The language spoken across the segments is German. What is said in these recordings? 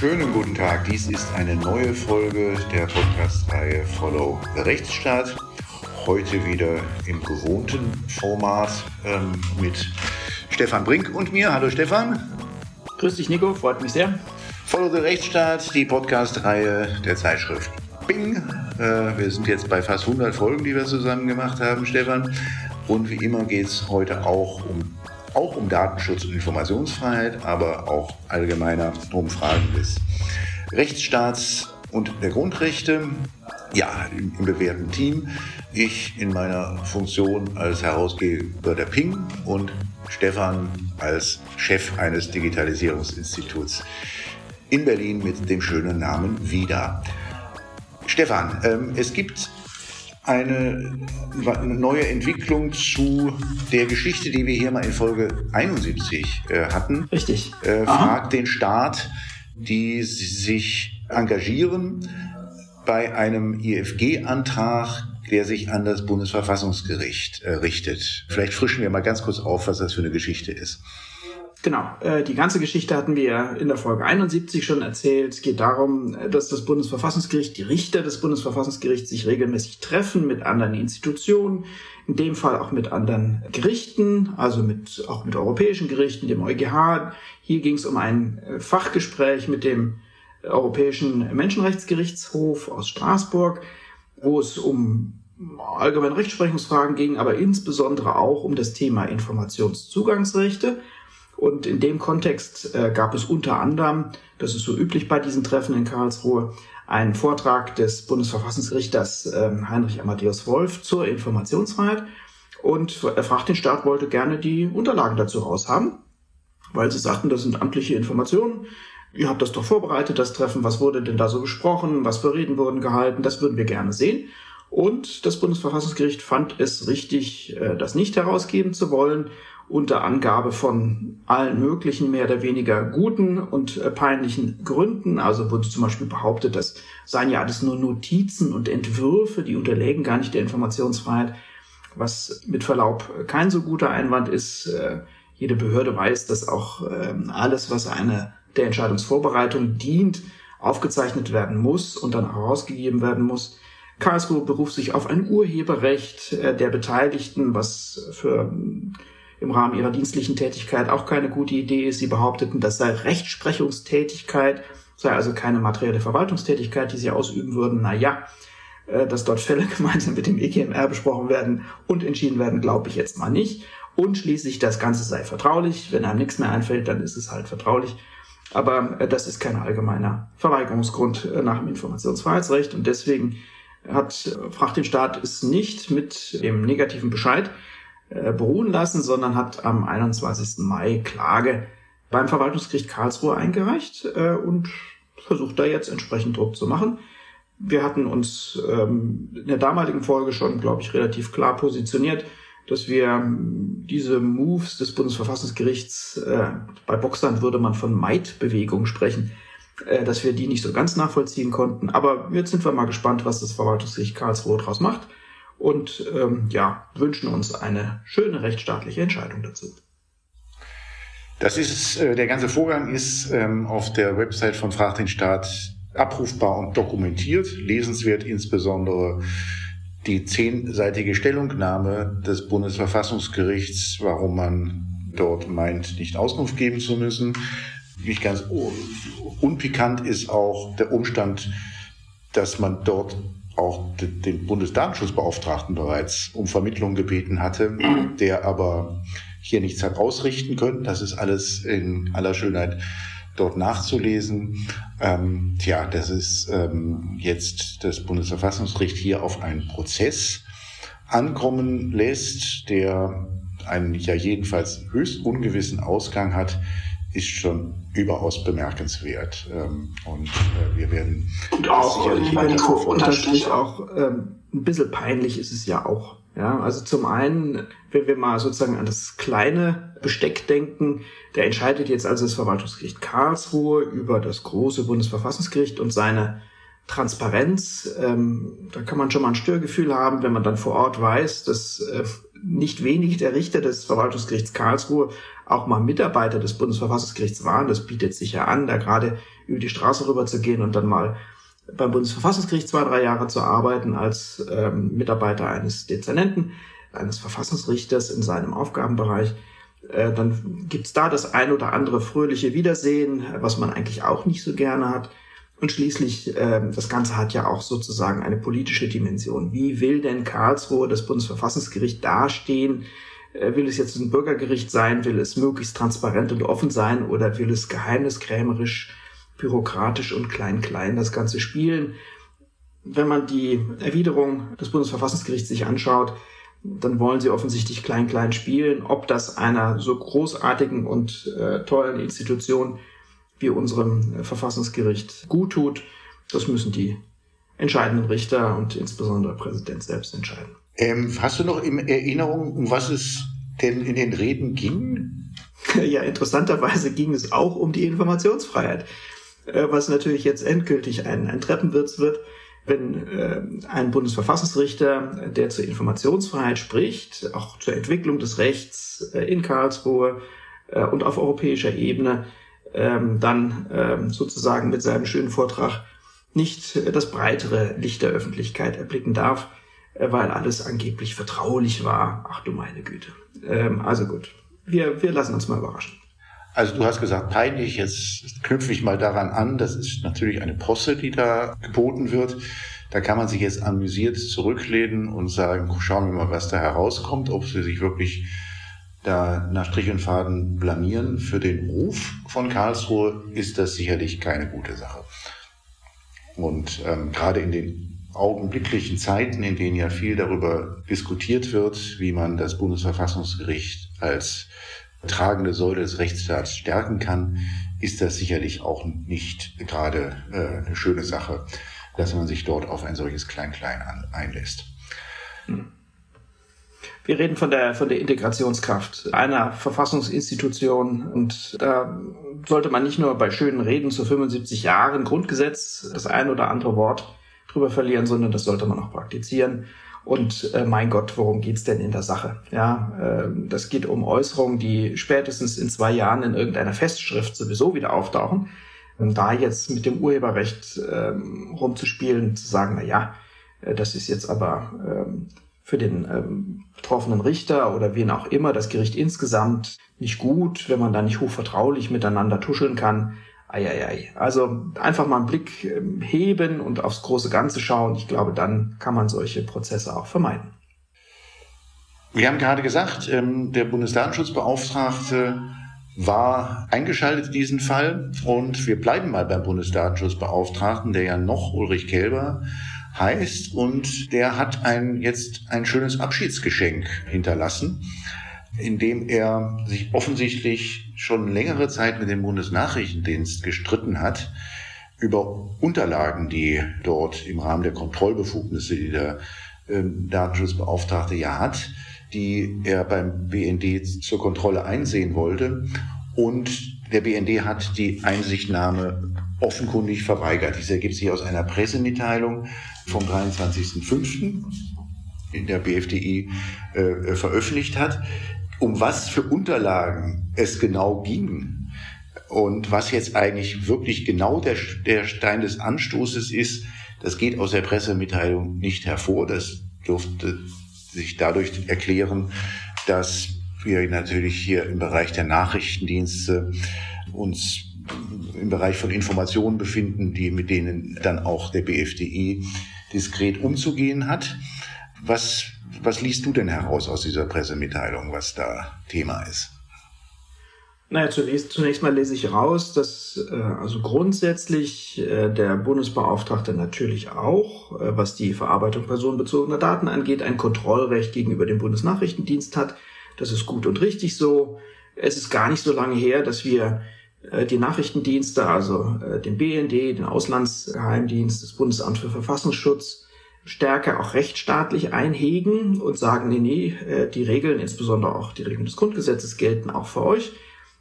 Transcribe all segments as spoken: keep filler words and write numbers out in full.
Schönen guten Tag, dies ist eine neue Folge der Podcast-Reihe Follow the Rechtsstaat. Heute wieder im gewohnten Format ähm, mit Stefan Brink und mir. Hallo Stefan. Grüß dich Nico, freut mich sehr. Follow the Rechtsstaat, die Podcast-Reihe der Zeitschrift Bing. Äh, wir sind jetzt bei fast hundert Folgen, die wir zusammen gemacht haben, Stefan. Und wie immer geht es heute auch um auch um Datenschutz und Informationsfreiheit, aber auch allgemeiner um Fragen des Rechtsstaats und der Grundrechte. Ja, im, im bewährten Team. Ich in meiner Funktion als Herausgeber der Ping und Stefan als Chef eines Digitalisierungsinstituts in Berlin mit dem schönen Namen VIDA. Stefan, ähm, es gibt Eine, eine neue Entwicklung zu der Geschichte, die wir hier mal in Folge einundsiebzig äh, hatten. Richtig. Äh, fragt den Staat, die sich engagieren bei einem I F G-Antrag, der sich an das Bundesverfassungsgericht äh, richtet. Vielleicht frischen wir mal ganz kurz auf, was das für eine Geschichte ist. Genau, äh, die ganze Geschichte hatten wir in der Folge einundsiebzig schon erzählt. Es geht darum, dass das Bundesverfassungsgericht, die Richter des Bundesverfassungsgerichts sich regelmäßig treffen mit anderen Institutionen, in dem Fall auch mit anderen Gerichten, also mit auch mit europäischen Gerichten, dem EuGH. Hier ging es um ein Fachgespräch mit dem Europäischen Menschenrechtsgerichtshof aus Straßburg, wo es um allgemeine Rechtsprechungsfragen ging, aber insbesondere auch um das Thema Informationszugangsrechte. Und in dem Kontext äh, gab es unter anderem, das ist so üblich bei diesen Treffen in Karlsruhe, einen Vortrag des Bundesverfassungsrichters äh, Heinrich Amadeus Wolf zur Informationsfreiheit. Und er fragt den Staat, wollte gerne die Unterlagen dazu raushaben, weil sie sagten, das sind amtliche Informationen. Ihr habt das doch vorbereitet, das Treffen. Was wurde denn da so besprochen? Was für Reden wurden gehalten? Das würden wir gerne sehen. Und das Bundesverfassungsgericht fand es richtig, äh, das nicht herausgeben zu wollen, unter Angabe von allen möglichen, mehr oder weniger guten und äh, peinlichen Gründen. Also wurde zum Beispiel behauptet, das seien ja alles nur Notizen und Entwürfe, die unterlägen gar nicht der Informationsfreiheit, was mit Verlaub kein so guter Einwand ist. Äh, jede Behörde weiß, dass auch äh, alles, was eine der Entscheidungsvorbereitung dient, aufgezeichnet werden muss und dann herausgegeben werden muss. Karlsruhe beruft sich auf ein Urheberrecht äh, der Beteiligten, was für im Rahmen ihrer dienstlichen Tätigkeit auch keine gute Idee ist. Sie behaupteten, das sei Rechtsprechungstätigkeit, sei also keine materielle Verwaltungstätigkeit, die sie ausüben würden. Na ja, dass dort Fälle gemeinsam mit dem E G M R besprochen werden und entschieden werden, glaube ich jetzt mal nicht. Und schließlich, das Ganze sei vertraulich. Wenn einem nichts mehr einfällt, dann ist es halt vertraulich. Aber das ist kein allgemeiner Verweigerungsgrund nach dem Informationsfreiheitsrecht. Und deswegen hat, fragt den Staat es nicht mit dem negativen Bescheid beruhen lassen, sondern hat am einundzwanzigsten Mai Klage beim Verwaltungsgericht Karlsruhe eingereicht äh, und versucht da jetzt entsprechend Druck zu machen. Wir hatten uns ähm, in der damaligen Folge schon, glaube ich, relativ klar positioniert, dass wir ähm, diese Moves des Bundesverfassungsgerichts, äh, bei Boxland würde man von Maidbewegung sprechen, äh, dass wir die nicht so ganz nachvollziehen konnten. Aber jetzt sind wir mal gespannt, was das Verwaltungsgericht Karlsruhe daraus macht. Und ähm, ja, wünschen uns eine schöne rechtsstaatliche Entscheidung dazu. Das ist, äh, der ganze Vorgang ist ähm, auf der Website von Frag den Staat abrufbar und dokumentiert. Lesenswert insbesondere die zehnseitige Stellungnahme des Bundesverfassungsgerichts, warum man dort meint, nicht Auskunft geben zu müssen. Nicht ganz unpikant ist auch der Umstand, dass man dort auch den Bundesdatenschutzbeauftragten bereits um Vermittlung gebeten hatte, der aber hier nichts hat ausrichten können. Das ist alles in aller Schönheit dort nachzulesen. Ähm, tja, das ist ähm, jetzt das Bundesverfassungsgericht hier auf einen Prozess ankommen lässt, der einen ja jedenfalls höchst ungewissen Ausgang hat, ist schon überaus bemerkenswert. Ähm, und äh, wir werden und auch, sicherlich weiter verfolgen. Unterstrich auch ähm, ein bisschen peinlich ist es ja auch. Ja, also zum einen, wenn wir mal sozusagen an das kleine Besteck denken, der entscheidet jetzt also das Verwaltungsgericht Karlsruhe über das große Bundesverfassungsgericht und seine Transparenz. Ähm, da kann man schon mal ein Störgefühl haben, wenn man dann vor Ort weiß, dass äh, nicht wenige der Richter des Verwaltungsgerichts Karlsruhe auch mal Mitarbeiter des Bundesverfassungsgerichts waren. Das bietet sich ja an, da gerade über die Straße rüber zu gehen und dann mal beim Bundesverfassungsgericht zwei, drei Jahre zu arbeiten als ähm, Mitarbeiter eines Dezernenten, eines Verfassungsrichters in seinem Aufgabenbereich. Äh, dann gibt's da das ein oder andere fröhliche Wiedersehen, was man eigentlich auch nicht so gerne hat. Und schließlich, äh, das Ganze hat ja auch sozusagen eine politische Dimension. Wie will denn Karlsruhe, das Bundesverfassungsgericht, dastehen? Äh, will es jetzt ein Bürgergericht sein? Will es möglichst transparent und offen sein? Oder will es geheimniskrämerisch, bürokratisch und klein-klein das Ganze spielen? Wenn man die Erwiderung des Bundesverfassungsgerichts sich anschaut, dann wollen sie offensichtlich klein-klein spielen. Ob das einer so großartigen und äh, tollen Institution wie unserem äh, Verfassungsgericht gut tut, das müssen die entscheidenden Richter und insbesondere der Präsident selbst entscheiden. Ähm, hast du noch in Erinnerung, um was es denn in den Reden ging? Ja, interessanterweise ging es auch um die Informationsfreiheit, äh, was natürlich jetzt endgültig ein, ein Treppenwitz wird. Wenn äh, ein Bundesverfassungsrichter, der zur Informationsfreiheit spricht, auch zur Entwicklung des Rechts äh, in Karlsruhe äh, und auf europäischer Ebene, ähm, dann äh, sozusagen mit seinem schönen Vortrag nicht äh, das breitere Licht der Öffentlichkeit erblicken darf, äh, weil alles angeblich vertraulich war. Ach du meine Güte. Ähm, also gut, wir, wir lassen uns mal überraschen. Also du hast gesagt, peinlich, jetzt knüpfe ich mal daran an, das ist natürlich eine Posse, die da geboten wird. Da kann man sich jetzt amüsiert zurücklehnen und sagen, schauen wir mal, was da herauskommt, ob sie sich wirklich da nach Strich und Faden blamieren. Für den Ruf von Karlsruhe ist das sicherlich keine gute Sache. Und ähm, gerade in den augenblicklichen Zeiten, in denen ja viel darüber diskutiert wird, wie man das Bundesverfassungsgericht als tragende Säule des Rechtsstaats stärken kann, ist das sicherlich auch nicht gerade äh, eine schöne Sache, dass man sich dort auf ein solches Klein-Klein einlässt. Wir reden von der, von der Integrationskraft einer Verfassungsinstitution und da sollte man nicht nur bei schönen Reden zu fünfundsiebzig Jahren Grundgesetz das ein oder andere Wort drüber verlieren, sondern das sollte man auch praktizieren. Und äh, mein Gott, worum geht's denn in der Sache? Ja, äh, das geht um Äußerungen, die spätestens in zwei Jahren in irgendeiner Festschrift sowieso wieder auftauchen. Und da jetzt mit dem Urheberrecht äh, rumzuspielen, zu sagen, na ja, äh, das ist jetzt aber äh, für den äh, betroffenen Richter oder wen auch immer, das Gericht insgesamt nicht gut, wenn man da nicht hochvertraulich miteinander tuscheln kann. Eieiei. Also einfach mal einen Blick heben und aufs große Ganze schauen. Ich glaube, dann kann man solche Prozesse auch vermeiden. Wir haben gerade gesagt, der Bundesdatenschutzbeauftragte war eingeschaltet in diesen Fall. Und wir bleiben mal beim Bundesdatenschutzbeauftragten, der ja noch Ulrich Kelber heißt. Und der hat ein, jetzt ein schönes Abschiedsgeschenk hinterlassen, indem er sich offensichtlich schon längere Zeit mit dem Bundesnachrichtendienst gestritten hat über Unterlagen, die dort im Rahmen der Kontrollbefugnisse, die der äh, Datenschutzbeauftragte ja hat, die er beim B N D zur Kontrolle einsehen wollte. Und der B N D hat die Einsichtnahme offenkundig verweigert. Dies ergibt sich aus einer Pressemitteilung vom dreiundzwanzigsten fünften in der B F D I äh, veröffentlicht hat. Um was für Unterlagen es genau ging und was jetzt eigentlich wirklich genau der, der Stein des Anstoßes ist, das geht aus der Pressemitteilung nicht hervor. Das dürfte sich dadurch erklären, dass wir natürlich hier im Bereich der Nachrichtendienste uns im Bereich von Informationen befinden, die mit denen dann auch der B F D I diskret umzugehen hat. Was Was liest du denn heraus aus dieser Pressemitteilung, was da Thema ist? Naja, zunächst, zunächst mal lese ich raus, dass äh, also grundsätzlich äh, der Bundesbeauftragte natürlich auch, äh, was die Verarbeitung personenbezogener Daten angeht, ein Kontrollrecht gegenüber dem Bundesnachrichtendienst hat. Das ist gut und richtig so. Es ist gar nicht so lange her, dass wir äh, die Nachrichtendienste, also äh, den B N D, den Auslandsgeheimdienst, das Bundesamt für Verfassungsschutz, stärker auch rechtsstaatlich einhegen und sagen, nee, nee, die Regeln, insbesondere auch die Regeln des Grundgesetzes, gelten auch für euch.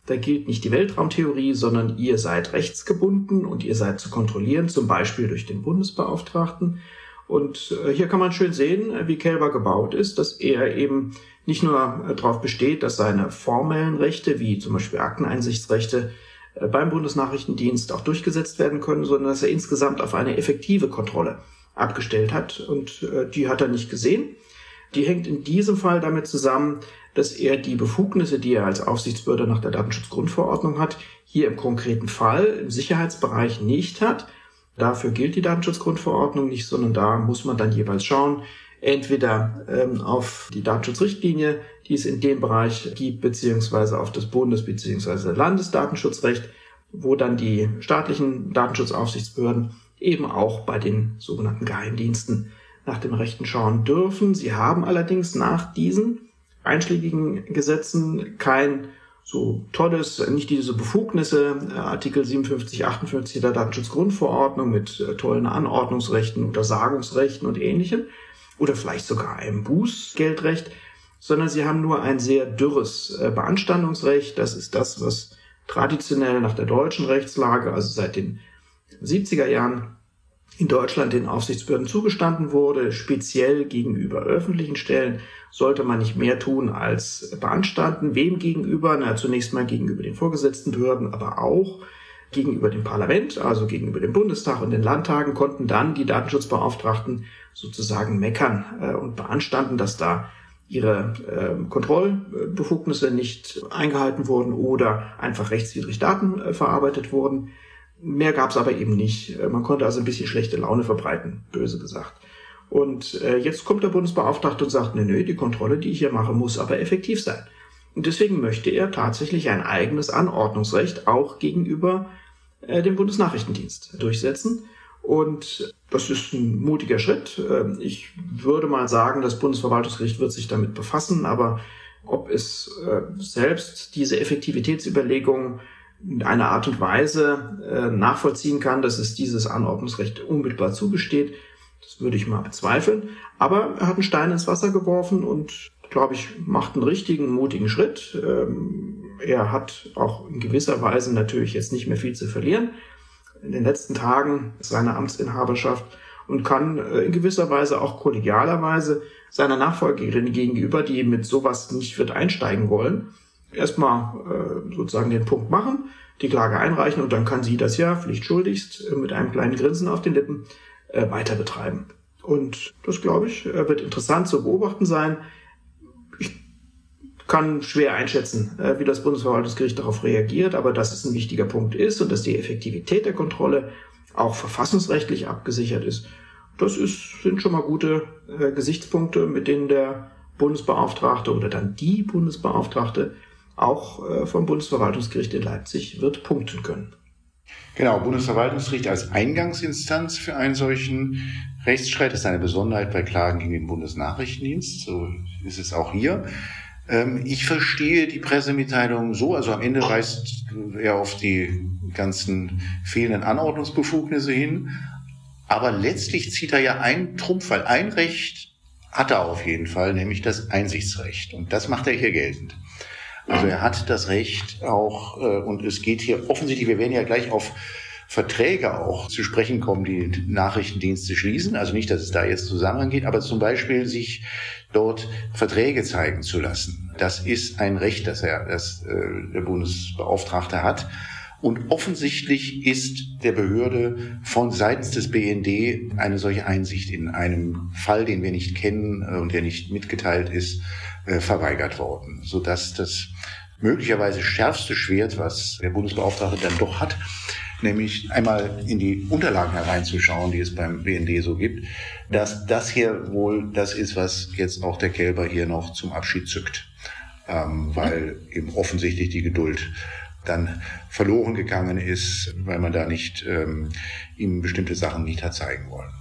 Da gilt nicht die Weltraumtheorie, sondern ihr seid rechtsgebunden und ihr seid zu kontrollieren, zum Beispiel durch den Bundesbeauftragten. Und hier kann man schön sehen, wie Kelber gebaut ist, dass er eben nicht nur darauf besteht, dass seine formellen Rechte, wie zum Beispiel Akteneinsichtsrechte, beim Bundesnachrichtendienst auch durchgesetzt werden können, sondern dass er insgesamt auf eine effektive Kontrolle abgestellt hat. Und die hat er nicht gesehen. Die hängt in diesem Fall damit zusammen, dass er die Befugnisse, die er als Aufsichtsbehörde nach der Datenschutzgrundverordnung hat, hier im konkreten Fall im Sicherheitsbereich nicht hat. Dafür gilt die Datenschutzgrundverordnung nicht, sondern da muss man dann jeweils schauen, entweder ähm, auf die Datenschutzrichtlinie, die es in dem Bereich gibt, beziehungsweise auf das Bundes- beziehungsweise Landesdatenschutzrecht, wo dann die staatlichen Datenschutzaufsichtsbehörden eben auch bei den sogenannten Geheimdiensten nach dem Rechten schauen dürfen. Sie haben allerdings nach diesen einschlägigen Gesetzen kein so tolles, nicht diese Befugnisse, Artikel siebenundfünfzig, achtundfünfzig der Datenschutzgrundverordnung mit tollen Anordnungsrechten, Untersagungsrechten und Ähnlichem oder vielleicht sogar einem Bußgeldrecht, sondern sie haben nur ein sehr dürres Beanstandungsrecht. Das ist das, was traditionell nach der deutschen Rechtslage, also seit den siebziger Jahren, in Deutschland den Aufsichtsbehörden zugestanden wurde. Speziell gegenüber öffentlichen Stellen sollte man nicht mehr tun als beanstanden. Wem gegenüber? Na, zunächst mal gegenüber den vorgesetzten Behörden, aber auch gegenüber dem Parlament, also gegenüber dem Bundestag und den Landtagen, konnten dann die Datenschutzbeauftragten sozusagen meckern äh, und beanstanden, dass da ihre äh, Kontrollbefugnisse nicht eingehalten wurden oder einfach rechtswidrig Daten äh, verarbeitet wurden. Mehr gab es aber eben nicht. Man konnte also ein bisschen schlechte Laune verbreiten, böse gesagt. Und äh, jetzt kommt der Bundesbeauftragte und sagt, nee, nee, die Kontrolle, die ich hier mache, muss aber effektiv sein. Und deswegen möchte er tatsächlich ein eigenes Anordnungsrecht auch gegenüber äh, dem Bundesnachrichtendienst durchsetzen. Und das ist ein mutiger Schritt. Ich würde mal sagen, das Bundesverwaltungsgericht wird sich damit befassen, aber ob es äh, selbst diese Effektivitätsüberlegungen in einer Art und Weise äh, nachvollziehen kann, dass es dieses Anordnungsrecht unmittelbar zugesteht, das würde ich mal bezweifeln. Aber er hat einen Stein ins Wasser geworfen und, glaube ich, macht einen richtigen, mutigen Schritt. Ähm, er hat auch in gewisser Weise natürlich jetzt nicht mehr viel zu verlieren in den letzten Tagen seiner Amtsinhaberschaft und kann äh, in gewisser Weise auch kollegialerweise seiner Nachfolgerin gegenüber, die mit sowas nicht wird einsteigen wollen, erstmal äh, sozusagen den Punkt machen, die Klage einreichen und dann kann sie das ja pflichtschuldigst äh, mit einem kleinen Grinsen auf den Lippen äh, weiter betreiben. Und das, glaube ich, äh, wird interessant zu beobachten sein. Ich kann schwer einschätzen, äh, wie das Bundesverwaltungsgericht darauf reagiert, aber dass es ein wichtiger Punkt ist und dass die Effektivität der Kontrolle auch verfassungsrechtlich abgesichert ist, das ist, sind schon mal gute äh, Gesichtspunkte, mit denen der Bundesbeauftragte oder dann die Bundesbeauftragte auch äh, vom Bundesverwaltungsgericht in Leipzig wird punkten können. Genau, Bundesverwaltungsgericht als Eingangsinstanz für einen solchen Rechtsstreit ist eine Besonderheit bei Klagen gegen den Bundesnachrichtendienst. So ist es auch hier. Ähm, ich verstehe die Pressemitteilung so, also am Ende weist er auf die ganzen fehlenden Anordnungsbefugnisse hin, aber letztlich zieht er ja einen Trumpf, weil ein Recht hat er auf jeden Fall, nämlich das Einsichtsrecht. Und das macht er hier geltend. Also er hat das Recht auch, und es geht hier offensichtlich, wir werden ja gleich auf Verträge auch zu sprechen kommen, die Nachrichtendienste schließen. Also nicht, dass es da jetzt zusammengeht, aber zum Beispiel sich dort Verträge zeigen zu lassen. Das ist ein Recht, das er, das äh, der Bundesbeauftragte hat. Und offensichtlich ist der Behörde von seitens des B N D eine solche Einsicht in einem Fall, den wir nicht kennen und der nicht mitgeteilt ist, verweigert worden, sodass das möglicherweise schärfste Schwert, was der Bundesbeauftragte dann doch hat, nämlich einmal in die Unterlagen hereinzuschauen, die es beim B N D so gibt, dass das hier wohl das ist, was jetzt auch der Kelber hier noch zum Abschied zückt, ähm, weil eben offensichtlich die Geduld dann verloren gegangen ist, weil man da nicht ähm, ihm bestimmte Sachen nicht hat zeigen wollen.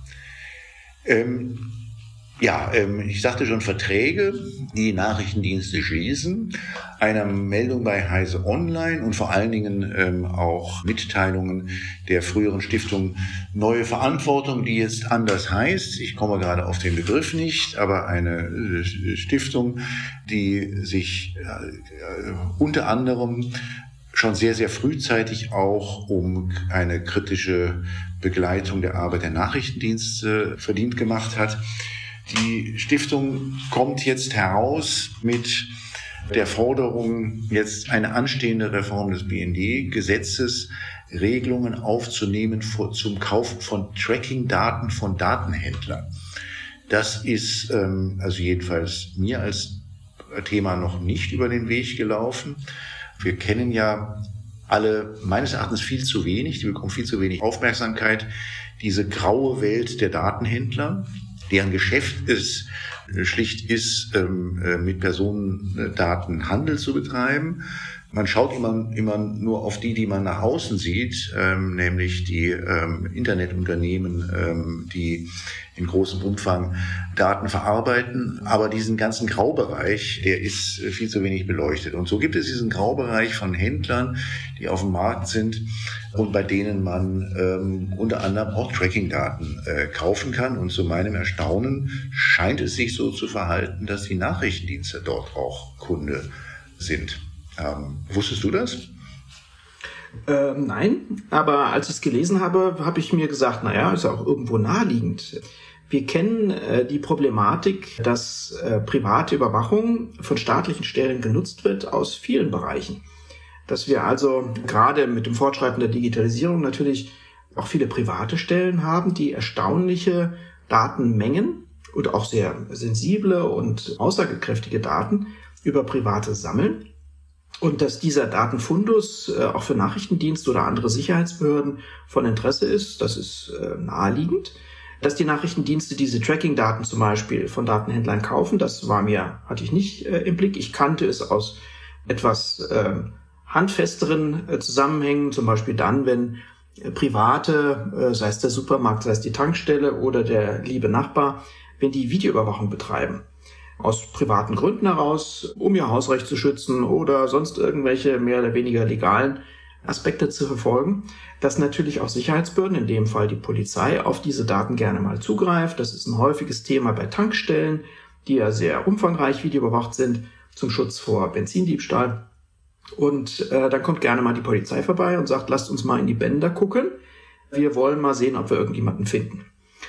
Ähm, ja, ähm, ich sagte schon, Verträge, die Nachrichtendienste schließen, eine Meldung bei Heise Online und vor allen Dingen ähm, auch Mitteilungen der früheren Stiftung Neue Verantwortung, die jetzt anders heißt. Ich komme gerade auf den Begriff nicht, aber eine äh, Stiftung, die sich äh, unter anderem schon sehr, sehr frühzeitig auch um eine kritische Begleitung der Arbeit der Nachrichtendienste verdient gemacht hat. Die Stiftung kommt jetzt heraus mit der Forderung, jetzt eine anstehende Reform des B N D-Gesetzes, Regelungen aufzunehmen zum Kauf von Tracking-Daten von Datenhändlern. Das ist ähm, also jedenfalls mir als Thema noch nicht über den Weg gelaufen. Wir kennen ja alle meines Erachtens viel zu wenig, die bekommen viel zu wenig Aufmerksamkeit, diese graue Welt der Datenhändler, deren Geschäft es schlicht ist, ähm, mit Personendaten Handel zu betreiben. Man schaut immer, immer nur auf die, die man nach außen sieht, ähm, nämlich die ähm, Internetunternehmen, ähm, die in großem Umfang Daten verarbeiten. Aber diesen ganzen Graubereich, der ist viel zu wenig beleuchtet. Und so gibt es diesen Graubereich von Händlern, die auf dem Markt sind und bei denen man ähm, unter anderem auch Tracking-Daten äh, kaufen kann. Und zu meinem Erstaunen scheint es sich so zu verhalten, dass die Nachrichtendienste dort auch Kunde sind. Ähm, wusstest du das? Ähm, nein, aber als ich es gelesen habe, habe ich mir gesagt, naja, ist ja auch irgendwo naheliegend. Wir kennen äh, die Problematik, dass äh, private Überwachung von staatlichen Stellen genutzt wird aus vielen Bereichen. Dass wir also gerade mit dem Fortschreiten der Digitalisierung natürlich auch viele private Stellen haben, die erstaunliche Datenmengen und auch sehr sensible und aussagekräftige Daten über Private sammeln. Und dass dieser Datenfundus äh, auch für Nachrichtendienste oder andere Sicherheitsbehörden von Interesse ist, das ist äh, naheliegend. Dass die Nachrichtendienste diese Tracking-Daten zum Beispiel von Datenhändlern kaufen, das war mir, hatte ich nicht äh, im Blick. Ich kannte es aus etwas äh, handfesteren äh, Zusammenhängen, zum Beispiel dann, wenn äh, Private, äh, sei es der Supermarkt, sei es die Tankstelle oder der liebe Nachbar, wenn die Videoüberwachung betreiben. Aus privaten Gründen heraus, um ihr Hausrecht zu schützen oder sonst irgendwelche mehr oder weniger legalen Aspekte zu verfolgen, dass natürlich auch Sicherheitsbehörden, in dem Fall die Polizei, auf diese Daten gerne mal zugreift. Das ist ein häufiges Thema bei Tankstellen, die ja sehr umfangreich videoüberwacht sind, zum Schutz vor Benzindiebstahl. Und äh, dann kommt gerne mal die Polizei vorbei und sagt, lasst uns mal in die Bänder gucken. Wir wollen mal sehen, ob wir irgendjemanden finden.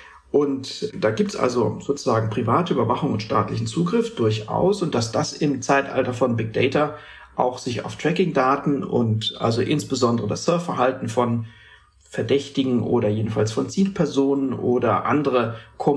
Und da gibt's also sozusagen private Überwachung und staatlichen Zugriff durchaus. Und dass das im Zeitalter von Big Data auch sich auf Tracking-Daten und also insbesondere das Surfverhalten von Verdächtigen oder jedenfalls von Zielpersonen oder andere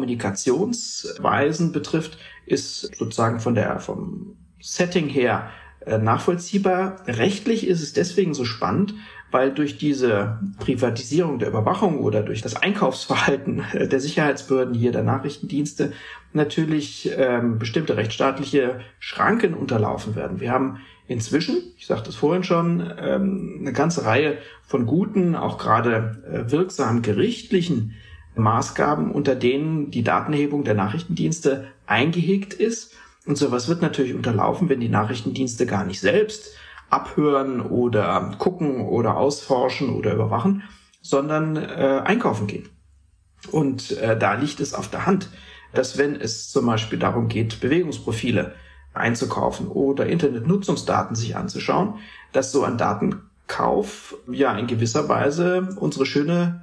Kommunikationsweisen betrifft, ist sozusagen von der, vom Setting her äh, nachvollziehbar. Rechtlich ist es deswegen so spannend, weil durch diese Privatisierung der Überwachung oder durch das Einkaufsverhalten der Sicherheitsbehörden hier, der Nachrichtendienste, natürlich ähm, bestimmte rechtsstaatliche Schranken unterlaufen werden. Wir haben inzwischen, ich sagte es vorhin schon, ähm, eine ganze Reihe von guten, auch gerade äh, wirksamen gerichtlichen Maßgaben, unter denen die Datenerhebung der Nachrichtendienste eingehegt ist. Und sowas wird natürlich unterlaufen, wenn die Nachrichtendienste gar nicht selbst abhören oder gucken oder ausforschen oder überwachen, sondern äh, einkaufen gehen. Und äh, da liegt es auf der Hand, dass wenn es zum Beispiel darum geht, Bewegungsprofile einzukaufen oder Internetnutzungsdaten sich anzuschauen, dass so ein Datenkauf ja in gewisser Weise unsere schöne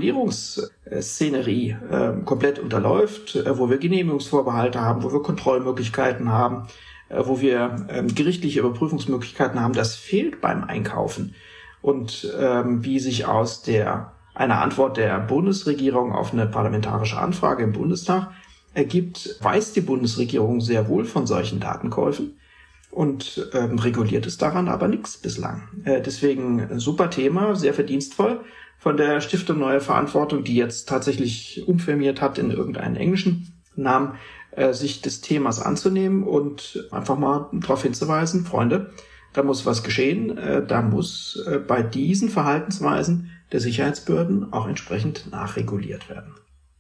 Regulierungsszenerie äh, komplett unterläuft, äh, wo wir Genehmigungsvorbehalte haben, wo wir Kontrollmöglichkeiten haben, wo wir ähm, gerichtliche Überprüfungsmöglichkeiten haben, das fehlt beim Einkaufen. Und ähm, wie sich aus der einer Antwort der Bundesregierung auf eine parlamentarische Anfrage im Bundestag ergibt, weiß die Bundesregierung sehr wohl von solchen Datenkäufen und ähm, reguliert es daran aber nichts bislang. Äh, deswegen super Thema, sehr verdienstvoll von der Stiftung Neue Verantwortung, die jetzt tatsächlich umfirmiert hat in irgendeinen englischen Namen, sich des Themas anzunehmen und einfach mal darauf hinzuweisen, Freunde, da muss was geschehen, da muss bei diesen Verhaltensweisen der Sicherheitsbehörden auch entsprechend nachreguliert werden.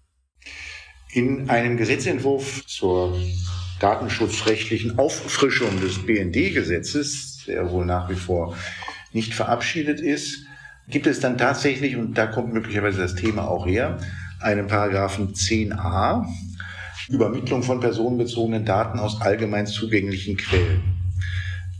In einem Gesetzentwurf zur datenschutzrechtlichen Auffrischung des B N D-Gesetzes, der wohl nach wie vor nicht verabschiedet ist, gibt es dann tatsächlich, und da kommt möglicherweise das Thema auch her, einen Paragraphen zehn a, Übermittlung von personenbezogenen Daten aus allgemein zugänglichen Quellen.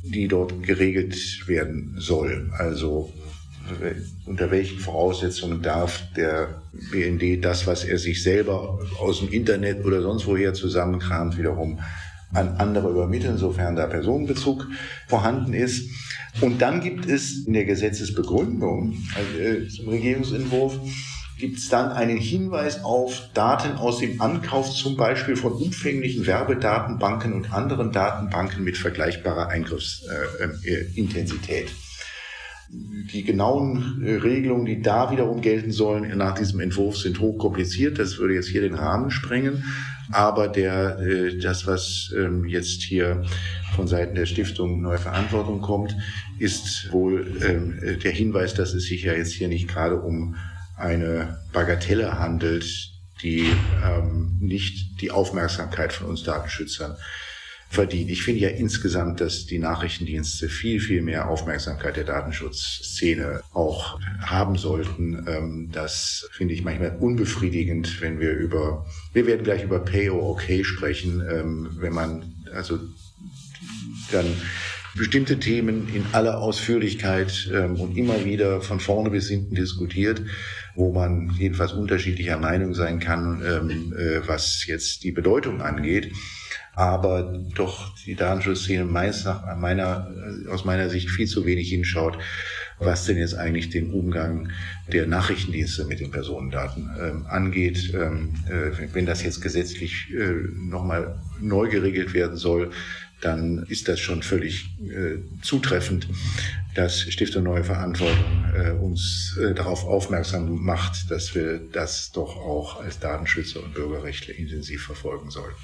die dort geregelt werden soll. Also unter welchen Voraussetzungen darf der B N D das, was er sich selber aus dem Internet oder sonst woher zusammenkramt, wiederum an andere übermitteln, sofern da Personenbezug vorhanden ist. Und dann gibt es in der Gesetzesbegründung, also äh, zum Regierungsentwurf, gibt es dann einen Hinweis auf Daten aus dem Ankauf zum Beispiel von umfänglichen Werbedatenbanken und anderen Datenbanken mit vergleichbarer Eingriffsintensität. Äh, äh, Die genauen äh, Regelungen, die da wiederum gelten sollen nach diesem Entwurf, sind hochkompliziert. Das würde jetzt hier den Rahmen sprengen. Aber der, äh, das, was ähm, jetzt hier von Seiten der Stiftung Neue Verantwortung kommt, ist wohl ähm, der Hinweis, dass es sich ja jetzt hier nicht gerade um eine Bagatelle handelt, die ähm, nicht die Aufmerksamkeit von uns Datenschützern verdient. Ich finde ja insgesamt, dass die Nachrichtendienste viel, viel mehr Aufmerksamkeit der Datenschutzszene auch haben sollten. Das finde ich manchmal unbefriedigend, wenn wir über, wir werden gleich über Pay or Okay sprechen, wenn man also dann bestimmte Themen in aller Ausführlichkeit und immer wieder von vorne bis hinten diskutiert, wo man jedenfalls unterschiedlicher Meinung sein kann, was jetzt die Bedeutung angeht. Aber doch die Datenschutzszene meist nach meiner, aus meiner Sicht viel zu wenig hinschaut, was denn jetzt eigentlich den Umgang der Nachrichtendienste mit den Personendaten ähm, angeht. Ähm, äh, wenn das jetzt gesetzlich äh, nochmal neu geregelt werden soll, dann ist das schon völlig äh, zutreffend, dass Stiftung Neue Verantwortung äh, uns äh, darauf aufmerksam macht, dass wir das doch auch als Datenschützer und Bürgerrechtler intensiv verfolgen sollten.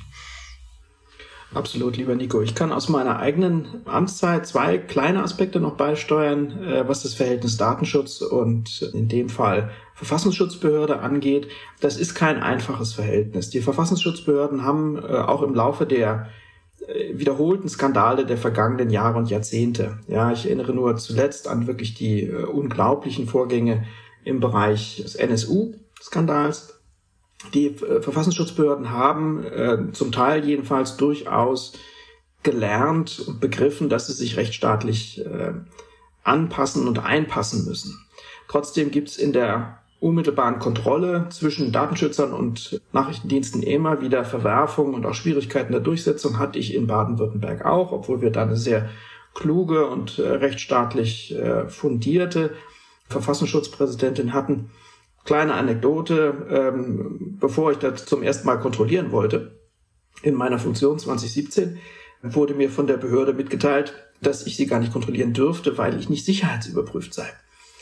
Absolut, lieber Nico. Ich kann aus meiner eigenen Amtszeit zwei kleine Aspekte noch beisteuern, was das Verhältnis Datenschutz und in dem Fall Verfassungsschutzbehörde angeht. Das ist kein einfaches Verhältnis. Die Verfassungsschutzbehörden haben auch im Laufe der wiederholten Skandale der vergangenen Jahre und Jahrzehnte, ja, ich erinnere nur zuletzt an wirklich die unglaublichen Vorgänge im Bereich des N S U-Skandals. Die äh, Verfassungsschutzbehörden haben äh, zum Teil jedenfalls durchaus gelernt und begriffen, dass sie sich rechtsstaatlich äh, anpassen und einpassen müssen. Trotzdem gibt es in der unmittelbaren Kontrolle zwischen Datenschützern und Nachrichtendiensten immer wieder Verwerfungen und auch Schwierigkeiten der Durchsetzung. Hatte ich in Baden-Württemberg auch, obwohl wir da eine sehr kluge und äh, rechtsstaatlich äh, fundierte Verfassungsschutzpräsidentin hatten. Kleine Anekdote, ähm, bevor ich das zum ersten Mal kontrollieren wollte, in meiner Funktion zwanzig siebzehn, wurde mir von der Behörde mitgeteilt, dass ich sie gar nicht kontrollieren dürfte, weil ich nicht sicherheitsüberprüft sei.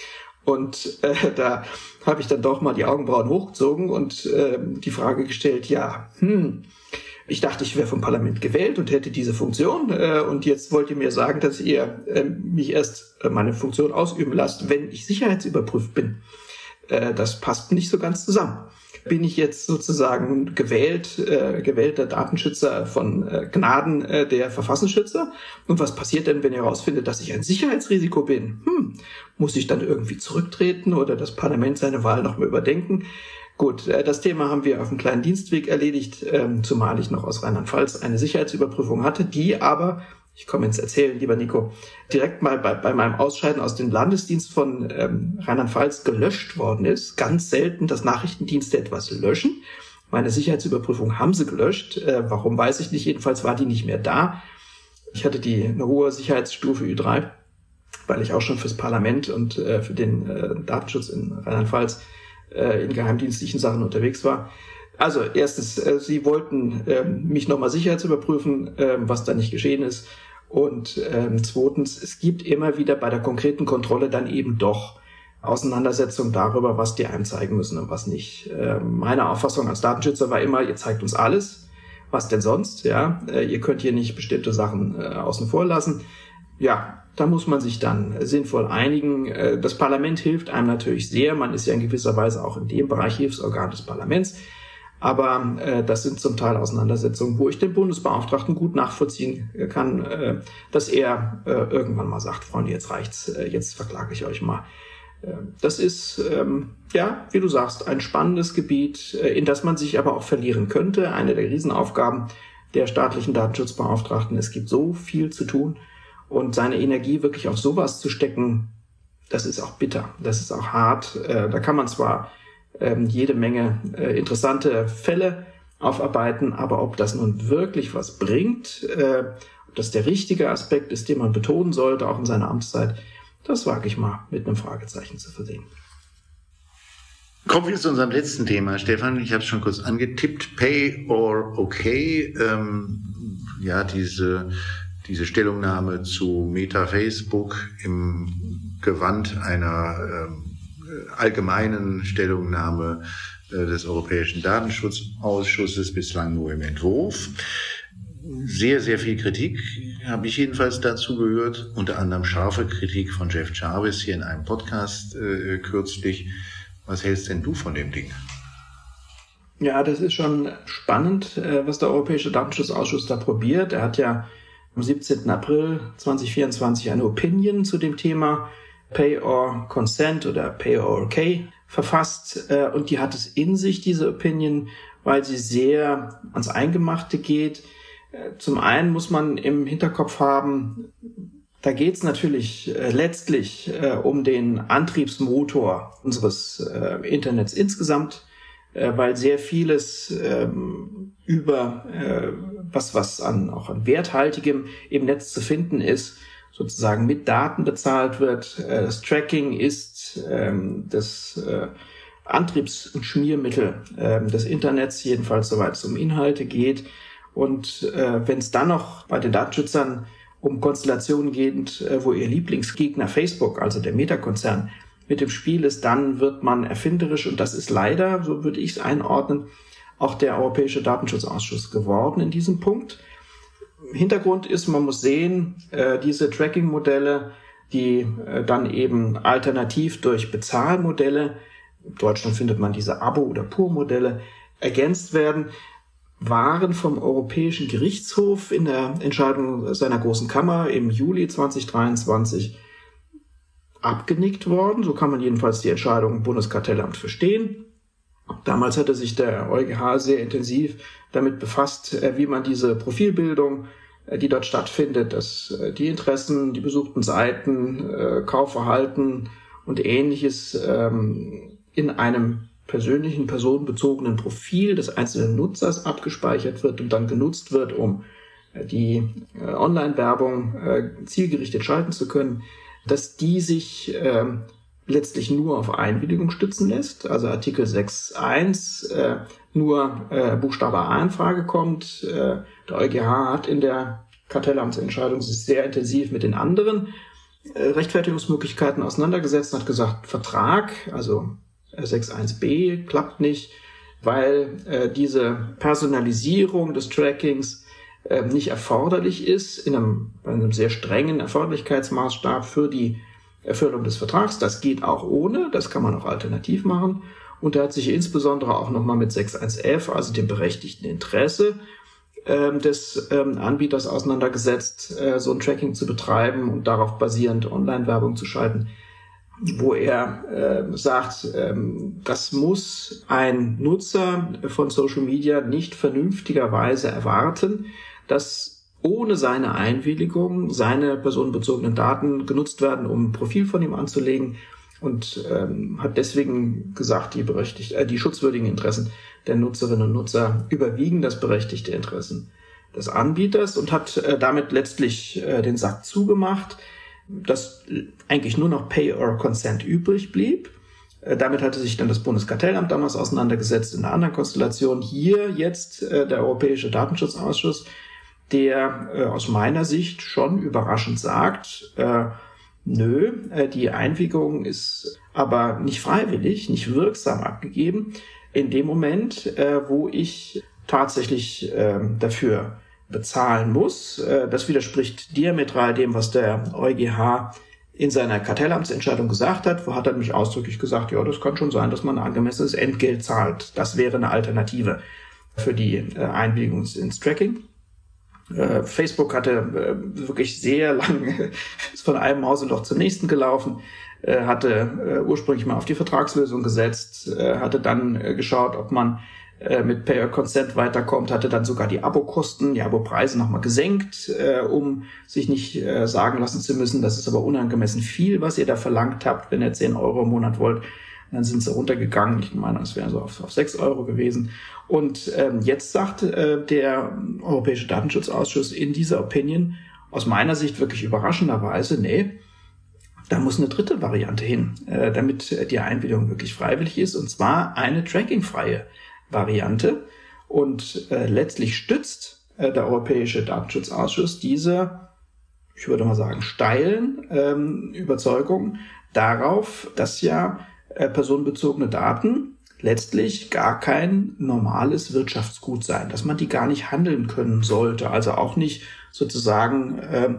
Und äh, da habe ich dann doch mal die Augenbrauen hochgezogen und äh, die Frage gestellt, ja, hm, ich dachte, ich wäre vom Parlament gewählt und hätte diese Funktion äh, und jetzt wollt ihr mir sagen, dass ihr äh, mich erst äh, meine Funktion ausüben lasst, wenn ich sicherheitsüberprüft bin. Das passt nicht so ganz zusammen. Bin ich jetzt sozusagen gewählt, äh, gewählter Datenschützer von äh, Gnaden äh, der Verfassungsschützer? Und was passiert denn, wenn ihr herausfindet, dass ich ein Sicherheitsrisiko bin? Hm, muss ich dann irgendwie zurücktreten oder das Parlament seine Wahl nochmal überdenken? Gut, äh, das Thema haben wir auf einem kleinen Dienstweg erledigt, äh, zumal ich noch aus Rheinland-Pfalz eine Sicherheitsüberprüfung hatte, die aber, ich komme ins Erzählen, lieber Nico, direkt mal bei, bei meinem Ausscheiden aus dem Landesdienst von ähm, Rheinland-Pfalz gelöscht worden ist. Ganz selten, dass Nachrichtendienste etwas löschen. Meine Sicherheitsüberprüfung haben sie gelöscht. Äh, warum, weiß ich nicht. Jedenfalls war die nicht mehr da. Ich hatte die eine hohe Sicherheitsstufe Ü drei, weil ich auch schon fürs Parlament und äh, für den äh, Datenschutz in Rheinland-Pfalz äh, in geheimdienstlichen Sachen unterwegs war. Also erstens, äh, sie wollten äh, mich nochmal sicherheitsüberprüfen, äh, was da nicht geschehen ist. Und ähm, zweitens, es gibt immer wieder bei der konkreten Kontrolle dann eben doch Auseinandersetzungen darüber, was die einem zeigen müssen und was nicht. Äh, meine Auffassung als Datenschützer war immer, ihr zeigt uns alles. Was denn sonst? Ja, äh, ihr könnt hier nicht bestimmte Sachen äh, außen vor lassen. Ja, da muss man sich dann sinnvoll einigen. Äh, das Parlament hilft einem natürlich sehr. Man ist ja in gewisser Weise auch in dem Bereich Hilfsorgan des Parlaments. Aber äh, das sind zum Teil Auseinandersetzungen, wo ich den Bundesbeauftragten gut nachvollziehen kann, äh, dass er äh, irgendwann mal sagt, Freunde, jetzt reicht's, äh, jetzt verklage ich euch mal. Äh, das ist, ähm, ja, wie du sagst, ein spannendes Gebiet, äh, in das man sich aber auch verlieren könnte. Eine der Riesenaufgaben der staatlichen Datenschutzbeauftragten. Es gibt so viel zu tun. Und seine Energie wirklich auf sowas zu stecken, das ist auch bitter, das ist auch hart. Äh, da kann man zwar ähm, jede Menge äh, interessante Fälle aufarbeiten, aber ob das nun wirklich was bringt, äh, ob das der richtige Aspekt ist, den man betonen sollte, auch in seiner Amtszeit, das wage ich mal mit einem Fragezeichen zu versehen. Kommen wir zu unserem letzten Thema, Stefan. Ich habe es schon kurz angetippt. Pay or okay. Ähm, ja, diese, diese Stellungnahme zu Meta Facebook im Gewand einer ähm, allgemeinen Stellungnahme äh, des Europäischen Datenschutzausschusses, bislang nur im Entwurf. Sehr, sehr viel Kritik habe ich jedenfalls dazu gehört. Unter anderem scharfe Kritik von Jeff Jarvis hier in einem Podcast äh, kürzlich. Was hältst denn du von dem Ding? Ja, das ist schon spannend, was der Europäische Datenschutzausschuss da probiert. Er hat ja am siebzehnten April zweitausendvierundzwanzig eine Opinion zu dem Thema Pay or Consent oder Pay or Okay verfasst. Und die hat es in sich, diese Opinion, weil sie sehr ans Eingemachte geht. Zum einen muss man im Hinterkopf haben, da geht es natürlich äh, letztlich äh, um den Antriebsmotor unseres äh, Internets insgesamt, äh, weil sehr vieles ähm, über äh, was was an auch an werthaltigem im Netz zu finden ist, sozusagen mit Daten bezahlt wird. Äh, das Tracking ist ähm, das äh, Antriebs- und Schmiermittel äh, des Internets, jedenfalls soweit es um Inhalte geht. Und äh, wenn es dann noch bei den Datenschützern um Konstellationen geht, wo ihr Lieblingsgegner Facebook, also der Meta-Konzern, mit dem Spiel ist, dann wird man erfinderisch. Und das ist leider, so würde ich es einordnen, auch der Europäische Datenschutzausschuss geworden in diesem Punkt. Hintergrund ist, man muss sehen, diese Tracking-Modelle, die dann eben alternativ durch Bezahlmodelle, in Deutschland findet man diese Abo- oder Pur-Modelle, ergänzt werden, waren vom Europäischen Gerichtshof in der Entscheidung seiner Großen Kammer im Juli zweitausenddreiundzwanzig abgenickt worden. So kann man jedenfalls die Entscheidung im Bundeskartellamt verstehen. Damals hatte sich der EuGH sehr intensiv damit befasst, wie man diese Profilbildung, die dort stattfindet, dass die Interessen, die besuchten Seiten, Kaufverhalten und Ähnliches in einem persönlichen, personenbezogenen Profil des einzelnen Nutzers abgespeichert wird und dann genutzt wird, um die äh, Online-Werbung äh, zielgerichtet schalten zu können, dass die sich äh, letztlich nur auf Einwilligung stützen lässt. Also Artikel sechs Punkt eins äh, nur äh, Buchstabe A in Frage kommt. Äh, der EuGH hat in der Kartellamtsentscheidung sich sehr intensiv mit den anderen äh, Rechtfertigungsmöglichkeiten auseinandergesetzt und hat gesagt, Vertrag, also sechs Punkt eins b klappt nicht, weil äh, diese Personalisierung des Trackings äh, nicht erforderlich ist in einem, bei einem sehr strengen Erforderlichkeitsmaßstab für die Erfüllung des Vertrags. Das geht auch ohne, das kann man auch alternativ machen. Und er hat sich insbesondere auch nochmal mit sechs Punkt eins f, also dem berechtigten Interesse äh, des äh, Anbieters auseinandergesetzt, äh, so ein Tracking zu betreiben und darauf basierend Online-Werbung zu schalten, wo er äh, sagt, ähm, das muss ein Nutzer von Social Media nicht vernünftigerweise erwarten, dass ohne seine Einwilligung seine personenbezogenen Daten genutzt werden, um ein Profil von ihm anzulegen, und ähm, hat deswegen gesagt, die berechtigt, äh, die schutzwürdigen Interessen der Nutzerinnen und Nutzer überwiegen das berechtigte Interessen des Anbieters und hat äh, damit letztlich äh, den Sack zugemacht, dass eigentlich nur noch Pay or Consent übrig blieb. Äh, damit hatte sich dann das Bundeskartellamt damals auseinandergesetzt in einer anderen Konstellation. Hier jetzt äh, der Europäische Datenschutzausschuss, der äh, aus meiner Sicht schon überraschend sagt, äh, nö, äh, die Einwilligung ist aber nicht freiwillig, nicht wirksam abgegeben, in dem Moment, äh, wo ich tatsächlich äh, dafür bezahlen muss. Das widerspricht diametral dem, was der EuGH in seiner Kartellamtsentscheidung gesagt hat. Wo hat er nämlich ausdrücklich gesagt, ja, das kann schon sein, dass man ein angemessenes Entgelt zahlt. Das wäre eine Alternative für die Einwilligung ins Tracking. Facebook hatte wirklich sehr lange, ist von einem Mauseloch zum nächsten gelaufen, hatte ursprünglich mal auf die Vertragslösung gesetzt, hatte dann geschaut, ob man äh, mit Payer Consent weiterkommt, hatte dann sogar die Abokosten, die Abopreise nochmal gesenkt, äh, um sich nicht äh, sagen lassen zu müssen, das ist aber unangemessen viel, was ihr da verlangt habt, wenn ihr zehn Euro im Monat wollt. Und dann sind sie runtergegangen, ich meine, das wäre so auf, auf sechs Euro gewesen. Und ähm, jetzt sagt äh, der Europäische Datenschutzausschuss in dieser Opinion, aus meiner Sicht wirklich überraschenderweise, nee, da muss eine dritte Variante hin, äh, damit die Einwilligung wirklich freiwillig ist, und zwar eine trackingfreie Variante. Und äh, letztlich stützt äh, der Europäische Datenschutzausschuss diese, ich würde mal sagen, steilen ähm, Überzeugung darauf, dass ja äh, personenbezogene Daten letztlich gar kein normales Wirtschaftsgut seien, dass man die gar nicht handeln können sollte, also auch nicht sozusagen ähm,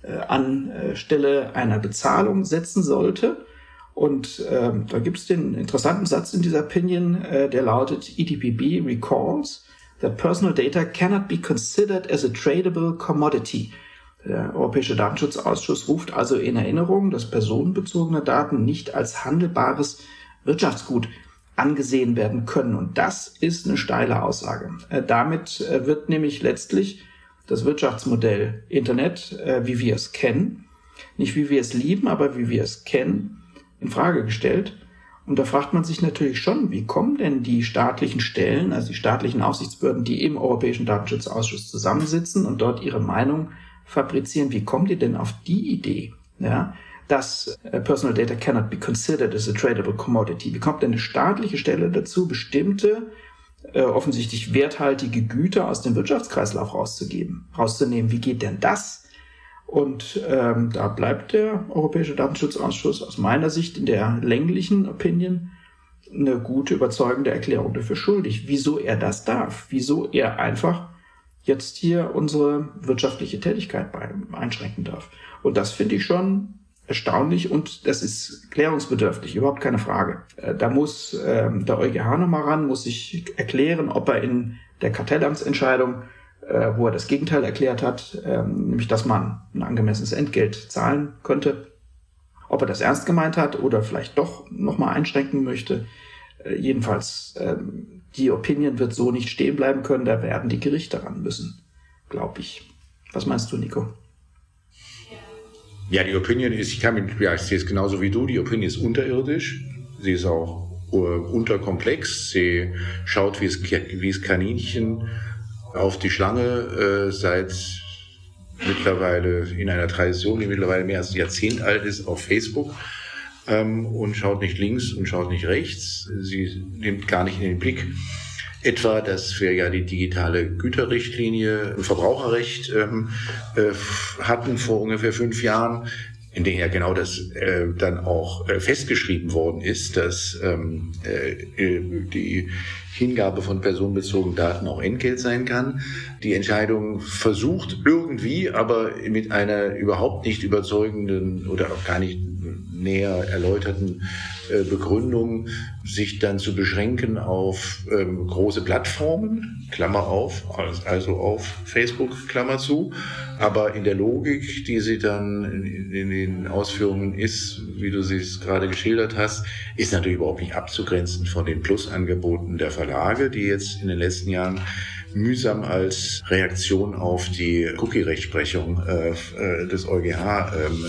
an Stelle einer Bezahlung setzen sollte. Und ähm, da gibt es den interessanten Satz in dieser Opinion, äh, der lautet, E D P B recalls that personal data cannot be considered as a tradable commodity. Der Europäische Datenschutzausschuss ruft also in Erinnerung, dass personenbezogene Daten nicht als handelbares Wirtschaftsgut angesehen werden können. Und das ist eine steile Aussage. Äh, damit äh, wird nämlich letztlich das Wirtschaftsmodell Internet, äh, wie wir es kennen, nicht wie wir es lieben, aber wie wir es kennen, in Frage gestellt. Und da fragt man sich natürlich schon, wie kommen denn die staatlichen Stellen, also die staatlichen Aufsichtsbehörden, die im Europäischen Datenschutzausschuss zusammensitzen und dort ihre Meinung fabrizieren, wie kommen die denn auf die Idee, ja, dass uh, personal data cannot be considered as a tradable commodity? Wie kommt denn eine staatliche Stelle dazu, bestimmte Äh, offensichtlich werthaltige Güter aus dem Wirtschaftskreislauf rauszugeben, rauszunehmen? Wie geht denn das? Und ähm, da bleibt der Europäische Datenschutzausschuss aus meiner Sicht in der länglichen Opinion eine gute, überzeugende Erklärung dafür schuldig, wieso er das darf, wieso er einfach jetzt hier unsere wirtschaftliche Tätigkeit bei, einschränken darf. Und das finde ich schon erstaunlich, und das ist klärungsbedürftig, überhaupt keine Frage. Da muss ähm, der EuGH nochmal ran, muss sich erklären, ob er in der Kartellamtsentscheidung, äh, wo er das Gegenteil erklärt hat, ähm, nämlich dass man ein angemessenes Entgelt zahlen könnte, ob er das ernst gemeint hat oder vielleicht doch nochmal einschränken möchte. Äh, jedenfalls, ähm, die Opinion wird so nicht stehen bleiben können, da werden die Gerichte ran müssen, glaube ich. Was meinst du, Nico? Ja, die Opinion ist, ich kann mit, ja, ich sehe es genauso wie du, die Opinion ist unterirdisch, sie ist auch uh, unterkomplex, sie schaut wie es, wie es Kaninchen auf die Schlange äh, seit mittlerweile in einer Tradition, die mittlerweile mehr als ein Jahrzehnt alt ist, auf Facebook, ähm, und schaut nicht links und schaut nicht rechts, sie nimmt gar nicht in den Blick etwa, dass wir ja die digitale Güterrichtlinie im Verbraucherrecht ähm, äh, hatten vor ungefähr fünf Jahren, in der ja genau das äh, dann auch äh, festgeschrieben worden ist, dass ähm, äh, die Hingabe von personenbezogenen Daten auch Entgelt sein kann. Die Entscheidung versucht irgendwie, aber mit einer überhaupt nicht überzeugenden oder auch gar nicht näher erläuterten äh, Begründung, sich dann zu beschränken auf ähm, große Plattformen, Klammer auf, also auf Facebook, Klammer zu. Aber in der Logik, die sie dann in, in den Ausführungen ist, wie du sie es gerade geschildert hast, ist natürlich überhaupt nicht abzugrenzen von den Plusangeboten der Verlage, die jetzt in den letzten Jahren mühsam als Reaktion auf die Cookie-Rechtsprechung äh, äh, des EuGH ähm,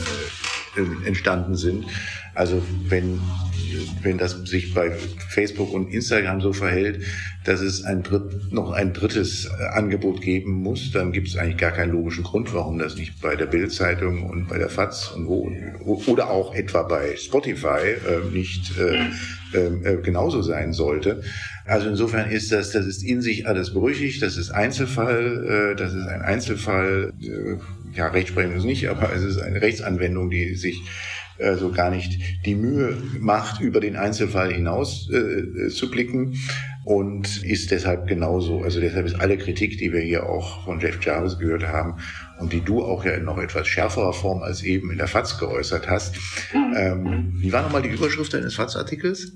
äh, entstanden sind. Also wenn, wenn das sich bei Facebook und Instagram so verhält, dass es ein Dritt, noch ein drittes Angebot geben muss, dann gibt es eigentlich gar keinen logischen Grund, warum das nicht bei der Bild-Zeitung und bei der FAZ und wo, oder auch etwa bei Spotify äh, nicht äh, äh, genauso sein sollte. Also insofern ist das, das ist in sich alles brüchig, das ist Einzelfall, äh, das ist ein Einzelfall, äh, ja, Rechtsprechung ist nicht, aber es ist eine Rechtsanwendung, die sich also gar nicht die Mühe macht, über den Einzelfall hinaus äh, zu blicken, und ist deshalb genauso, also deshalb ist alle Kritik, die wir hier auch von Jeff Jarvis gehört haben und die du auch ja in noch etwas schärferer Form als eben in der FAZ geäußert hast. Ähm, wie war nochmal die Überschrift deines FAZ-Artikels?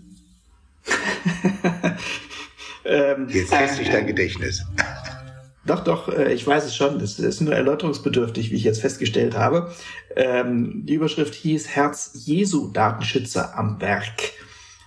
Jetzt festigt dein Gedächtnis. Doch, doch, ich weiß es schon. Das ist nur erläuterungsbedürftig, wie ich jetzt festgestellt habe. Die Überschrift hieß Herz Jesu Datenschützer am Werk.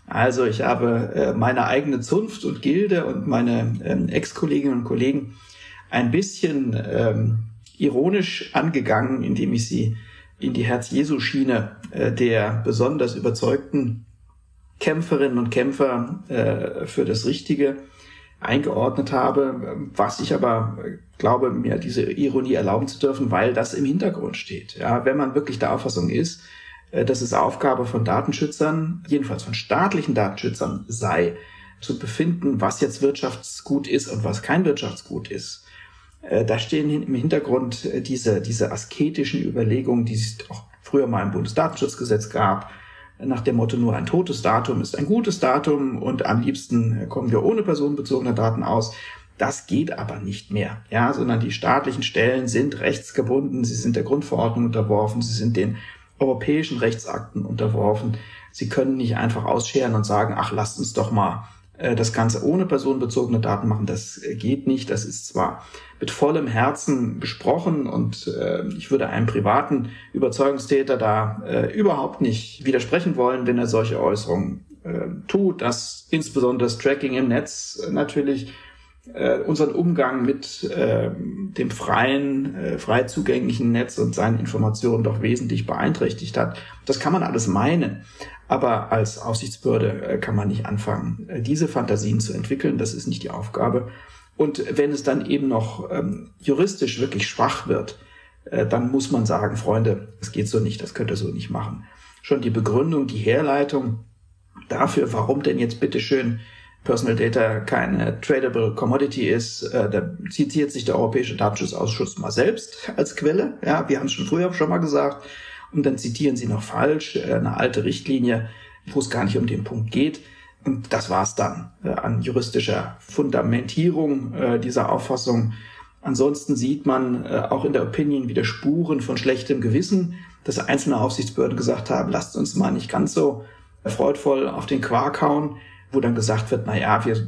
Also ich habe äh, meine eigene Zunft und Gilde und meine ähm, Ex-Kolleginnen und Kollegen ein bisschen ähm, ironisch angegangen, indem ich sie in die Herz-Jesu-Schiene äh, der besonders überzeugten Kämpferinnen und Kämpfer äh, für das Richtige eingeordnet habe, was ich aber glaube, mir diese Ironie erlauben zu dürfen, weil das im Hintergrund steht. Ja, wenn man wirklich der Auffassung ist, dass es Aufgabe von Datenschützern, jedenfalls von staatlichen Datenschützern sei, zu befinden, was jetzt Wirtschaftsgut ist und was kein Wirtschaftsgut ist. Da stehen im Hintergrund diese, diese asketischen Überlegungen, die es auch früher mal im Bundesdatenschutzgesetz gab, nach dem Motto, nur ein totes Datum ist ein gutes Datum und am liebsten kommen wir ohne personenbezogene Daten aus. Das geht aber nicht mehr, ja, sondern die staatlichen Stellen sind rechtsgebunden, sie sind der Grundverordnung unterworfen, sie sind den europäischen Rechtsakten unterworfen. Sie können nicht einfach ausscheren und sagen, ach, lasst uns doch mal äh, das Ganze ohne personenbezogene Daten machen. Das äh, geht nicht. Das ist zwar mit vollem Herzen besprochen und äh, ich würde einem privaten Überzeugungstäter da äh, überhaupt nicht widersprechen wollen, wenn er solche Äußerungen äh, tut, dass insbesondere das Tracking im Netz äh, natürlich äh, unseren Umgang mit äh, dem freien, äh, frei zugänglichen Netz und seinen Informationen doch wesentlich beeinträchtigt hat. Das kann man alles meinen, aber als Aufsichtsbehörde äh, kann man nicht anfangen, äh, diese Fantasien zu entwickeln. Das ist nicht die Aufgabe. Und wenn es dann eben noch ähm, juristisch wirklich schwach wird, äh, dann muss man sagen, Freunde, das geht so nicht, das könnt ihr so nicht machen. Schon die Begründung, die Herleitung dafür, warum denn jetzt bitteschön Personal Data keine tradable Commodity ist, äh, da zitiert sich der Europäische Datenschutzausschuss mal selbst als Quelle. Ja, wir haben es schon früher schon mal gesagt. Und dann zitieren sie noch falsch äh, eine alte Richtlinie, wo es gar nicht um den Punkt geht. Und das war's dann äh, an juristischer Fundamentierung äh, dieser Auffassung. Ansonsten sieht man äh, auch in der Opinion wieder Spuren von schlechtem Gewissen, dass einzelne Aufsichtsbehörden gesagt haben, lasst uns mal nicht ganz so freudvoll auf den Quark hauen, wo dann gesagt wird, na ja, wir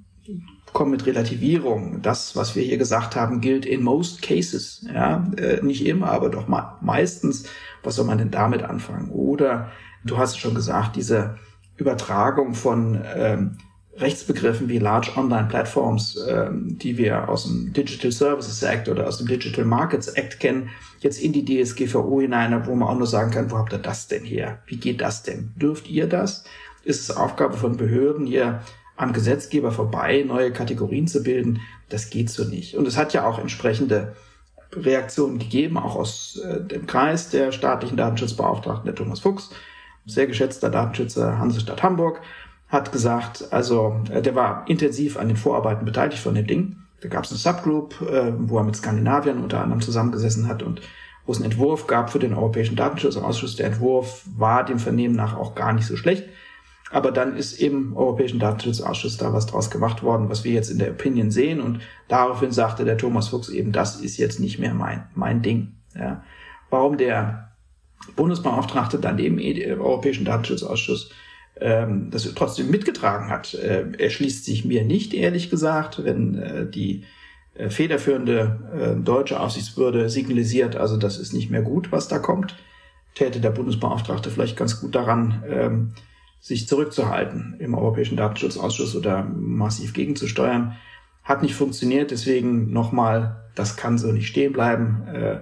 kommen mit Relativierung. Das, was wir hier gesagt haben, gilt in most cases. Ja, äh, nicht immer, aber doch mal meistens. Was soll man denn damit anfangen? Oder du hast schon gesagt, diese Übertragung von ähm, Rechtsbegriffen wie Large Online Platforms, ähm, die wir aus dem Digital Services Act oder aus dem Digital Markets Act kennen, jetzt in die D S G V O hinein, wo man auch nur sagen kann, wo habt ihr das denn her? Wie geht das denn? Dürft ihr das? Ist es Aufgabe von Behörden, hier am Gesetzgeber vorbei neue Kategorien zu bilden? Das geht so nicht. Und es hat ja auch entsprechende Reaktionen gegeben, auch aus äh, dem Kreis der staatlichen Datenschutzbeauftragten, der Thomas Fuchs, sehr geschätzter Datenschützer Hansestadt Hamburg, hat gesagt, also äh, der war intensiv an den Vorarbeiten beteiligt von dem Ding. Da gab es eine Subgroup, äh, wo er mit Skandinavien unter anderem zusammengesessen hat und wo es einen Entwurf gab für den Europäischen Datenschutzausschuss. Der Entwurf war dem Vernehmen nach auch gar nicht so schlecht. Aber dann ist im Europäischen Datenschutzausschuss da was draus gemacht worden, was wir jetzt in der Opinion sehen. Und daraufhin sagte der Thomas Fuchs eben, das ist jetzt nicht mehr mein, mein Ding. Ja. Warum der Bundesbeauftragte dann eben im Europäischen Datenschutzausschuss ähm, das trotzdem mitgetragen hat, äh, erschließt sich mir nicht, ehrlich gesagt, wenn äh, die äh, federführende äh, deutsche Aufsichtsbehörde signalisiert, also das ist nicht mehr gut, was da kommt, täte der Bundesbeauftragte vielleicht ganz gut daran, ähm, sich zurückzuhalten im Europäischen Datenschutzausschuss oder massiv gegenzusteuern. Hat nicht funktioniert, deswegen nochmal, das kann so nicht stehen bleiben.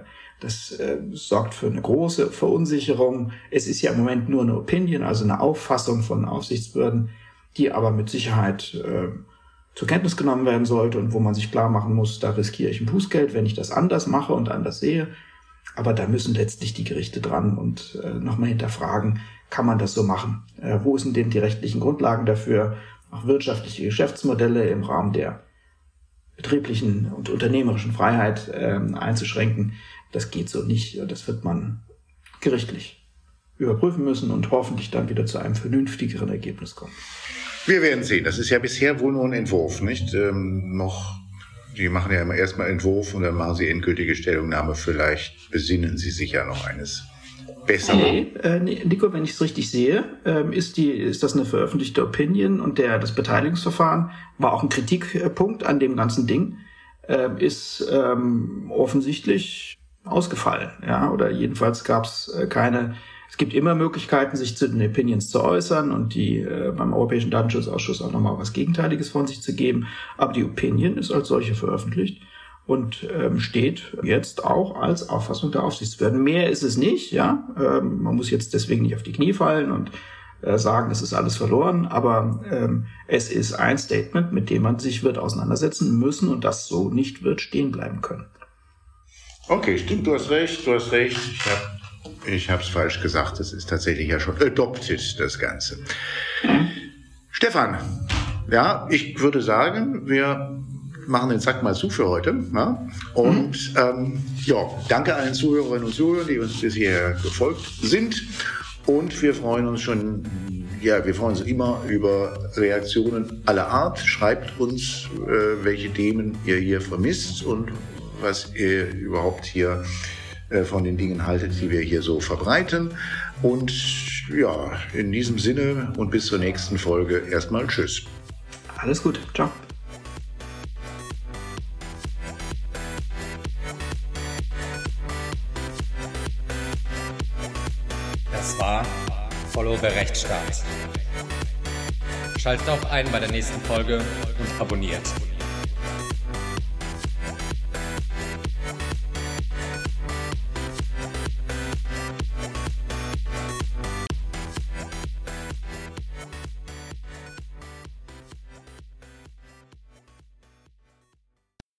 Das äh, sorgt für eine große Verunsicherung. Es ist ja im Moment nur eine Opinion, also eine Auffassung von Aufsichtsbehörden, die aber mit Sicherheit äh, zur Kenntnis genommen werden sollte und wo man sich klar machen muss, da riskiere ich ein Bußgeld, wenn ich das anders mache und anders sehe. Aber da müssen letztlich die Gerichte dran und äh, nochmal hinterfragen, kann man das so machen? Äh, wo sind denn die rechtlichen Grundlagen dafür, auch wirtschaftliche Geschäftsmodelle im Rahmen der betrieblichen und unternehmerischen Freiheit äh, einzuschränken? Das geht so nicht. Das wird man gerichtlich überprüfen müssen und hoffentlich dann wieder zu einem vernünftigeren Ergebnis kommen. Wir werden sehen. Das ist ja bisher wohl nur ein Entwurf, nicht? Ähm, noch, die machen ja immer erstmal Entwurf und dann machen sie endgültige Stellungnahme. Vielleicht besinnen sie sich ja noch eines Besseren. Nee, äh, Nico, wenn ich es richtig sehe, ähm, ist die, ist das eine veröffentlichte Opinion und der, das Beteiligungsverfahren war auch ein Kritikpunkt an dem ganzen Ding, äh, ist ähm, offensichtlich ausgefallen, ja, oder jedenfalls gab es keine, Es gibt immer Möglichkeiten, sich zu den Opinions zu äußern und die äh, beim Europäischen Datenschutzausschuss auch nochmal was Gegenteiliges von sich zu geben. Aber die Opinion ist als solche veröffentlicht und ähm, steht jetzt auch als Auffassung der Aufsichtsbehörden. Mehr ist es nicht, ja. Ähm, man muss jetzt deswegen nicht auf die Knie fallen und äh, sagen, es ist alles verloren, aber ähm, es ist ein Statement, mit dem man sich wird auseinandersetzen müssen und das so nicht wird stehen bleiben können. Okay, stimmt, du hast recht, du hast recht. Ich habe ich hab's falsch gesagt, das ist tatsächlich ja schon adopted, das Ganze. Mhm. Stefan, ja, ich würde sagen, wir machen den Sack mal zu für heute. Ja? Und mhm. ähm, ja, danke allen Zuhörerinnen und Zuhörern, die uns bisher gefolgt sind. Und wir freuen uns schon, ja, wir freuen uns immer über Reaktionen aller Art. Schreibt uns, äh, welche Themen ihr hier vermisst und was ihr überhaupt hier äh, von den Dingen haltet, die wir hier so verbreiten. Und ja, in diesem Sinne und bis zur nächsten Folge erstmal Tschüss. Alles gut, ciao. Das war Follow the Rechtsstaat. Schaltet auch ein bei der nächsten Folge und abonniert.